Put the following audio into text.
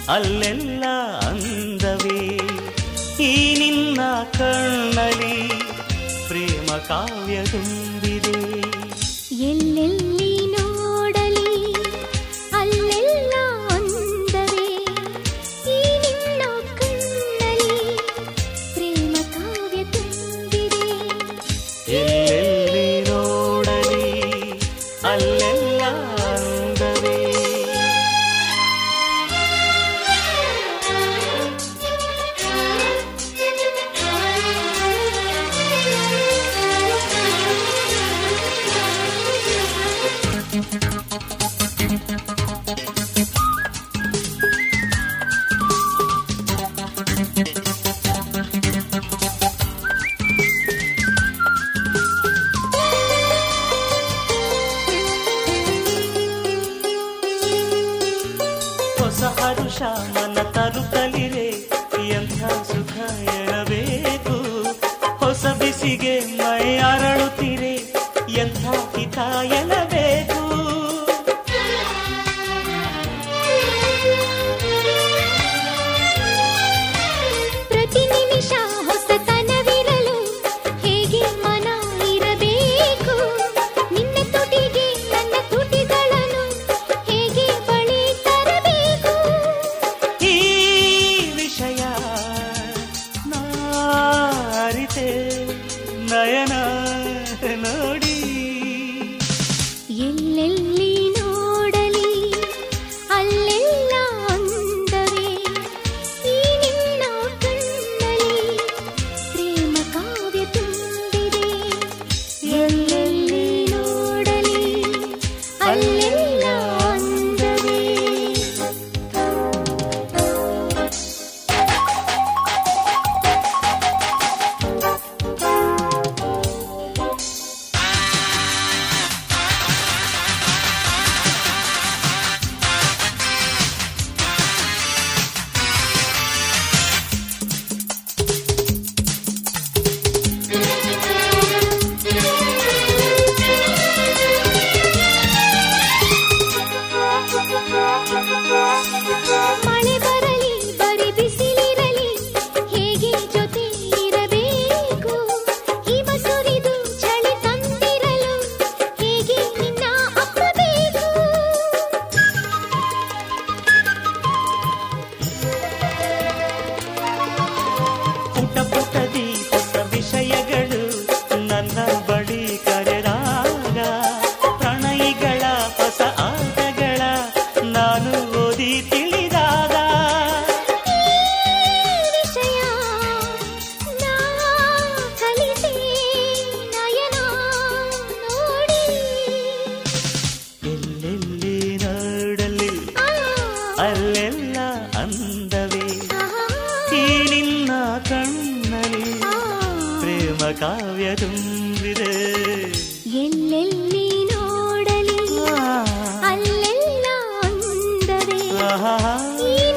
ಅಲ್ಲೆಲ್ಲ ಅಂದವೇ ಈ ನಿನ್ನ ಕಣ್ಣಲಿ ಪ್ರೇಮ ಕಾವ್ಯ ತುಂಬಿದೆ. ಎಲ್ಲೆಲ್ಲಿ ನೋಡಲಿ ಅಲ್ಲೆಲ್ಲ ಅಂದವೇ ಈ ನಿನ್ನ ಕಣ್ಣಲಿ ಪ್ರೇಮ ಕಾವ್ಯ ತುಂಬಿದೆ. ಎಲ್ಲೆಲ್ಲಿ ನೋಡಲಿ ಅಲ್ಲೆಲ್ಲ ಅಂದವೇ. ಹೊಸ ಹರುಷ ಮನ ತರುತ್ತಲಿರೆ ಎಂಥ ಸುಖ ಎಳಬೇಕು. ಹೊಸ ಬಿಸಿಗೆ ಮೈ ಅರಳುತ್ತಿರೆ ಎಂಥ ಹಿತ ಎಳಬೇಕು. ಪ್ರತಿ ನಿಮಿಷ ಹೊಸತನವಿರಲು ಹೇಗೆ ಮನ ಇರಬೇಕು. ನಿನ್ನ ತುಟಿಗೆ ನನ್ನ ತುಟಿಗಳನ್ನು ಹೇಗೆ ಬಳಿ ತರಬೇಕು. ಈ ವಿಷಯ ನಾ ಅರಿತೆ ನಯನ ನೋಡಿ. ಎಲ್ಲೆಲ್ಲಿ ನೋಡಲಿ ಅಲ್ಲೆಲ್ಲ ಅಂದವೇ ಈ ನಿನ್ನ ಕಣ್ಣಲಿ ಪ್ರೇಮ ಕಾವ್ಯ ತುಂಬಿದೆ. ಎಲ್ಲೆಲ್ಲಿ ನೋಡಲಿ ಅಲ್ಲೆಲ್ಲ ಅಂದವೇ. ಮಳೆ ಬರಲಿ ಬರಿ ಬಿಸಿಲಿರಲಿ ಹೇಗೆ ಜೊತೆ ಇರಬೇಕು. ಹಿಮ ಸುರಿದು ಚಳಿ ತಂದಿರಲು ಹೇಗೆ ನಿನ್ನ ಅಪ್ಪಬೇಕು. ಪುಟ ಪುಟದಿ ಹೊಸ ವಿಷಯಗಳು ನನ್ನ ಬಳಿ ಕರೆದಾಗ ಪ್ರಣಯಿಗಳ ಹೊಸ ಆಟಗಳ ನಾನು ಓದಿ ತಿಳಿದಾಗ. ವಿಷಯ ನಾ ಕಲಿತೆ ನಯನ ನೋಡಿ. ಎಲ್ಲೆಲ್ಲಿ ನೋಡಲಿ ಅಲ್ಲೆಲ್ಲ ಅಂದವೇ ಈ ನಿನ್ನ ಕಣ್ಣಲಿ ಪ್ರೇಮ ಕಾವ್ಯ ತುಂಬಿದೆ. ಎಲ್ಲೆಲ್ಲಿ ನೋಡಲಿ ಅಲ್ಲೆಲ್ಲ ಅಂದವೇ ಆಹಾ ಈ